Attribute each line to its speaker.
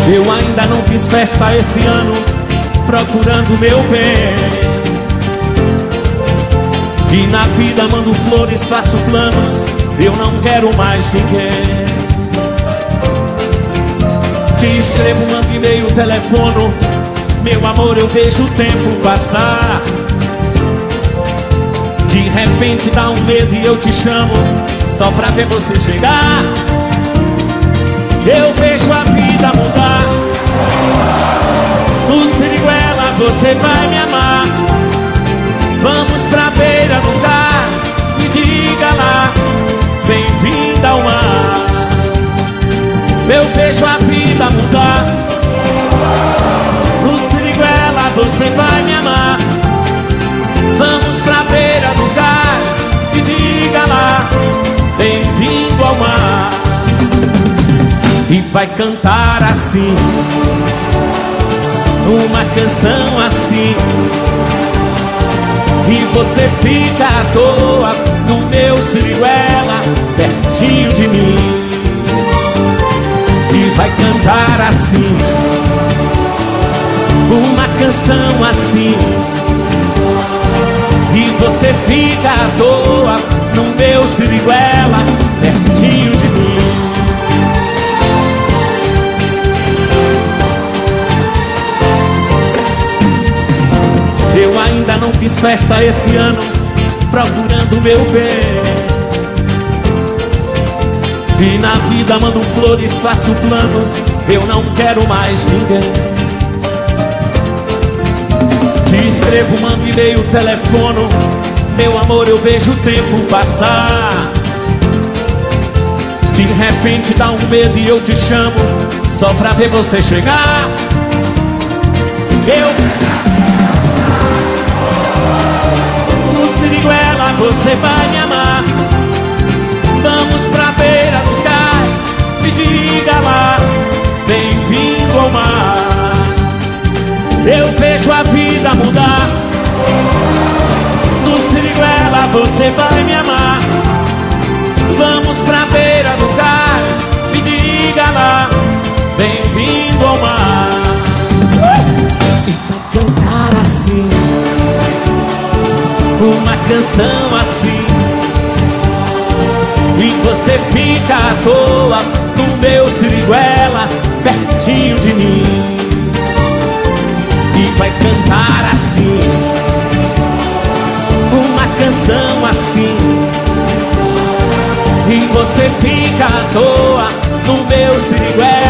Speaker 1: Eu ainda não fiz festa esse ano, procurando meu bem. E na vida mando flores, faço planos, eu não quero mais ninguém. Te escrevo, mando e-mail, telefono, meu amor, eu vejo o tempo passar. De repente dá um medo e eu te chamo, só pra ver você chegar. Eu vejo a vida mudar. No Siriguela você vai me amar. Vamos pra beira do cais, me diga lá, bem-vinda ao mar. Eu vejo a vida mudar. No Siriguela você vai me amar. Vamos pra beira do cais, me diga lá, bem-vindo ao mar. E vai cantar assim, uma canção assim. E você fica à toa no meu Siriguela, pertinho de mim. E vai cantar assim, uma canção assim. E você fica à toa no meu Siriguela, pertinho de mim. Eu ainda não fiz festa esse ano, procurando meu bem. E na vida mando flores, faço planos, eu não quero mais ninguém. Te escrevo, mando e-mail, telefono, meu amor, eu vejo o tempo passar. De repente dá um medo e eu te chamo, só pra ver você chegar. No Siriguela você vai me amar. Vamos pra beira do cais, me diga lá, bem-vindo ao mar. Eu vejo a vida mudar. No Siriguela você vai me amar. Vamos pra beira do cais, me diga lá, bem-vindo ao mar. E vai cantar assim, uma canção assim. E você fica à toa no meu Siriguela, pertinho de mim. E vai cantar assim, uma canção assim. E você fica à toa no meu Siriguela,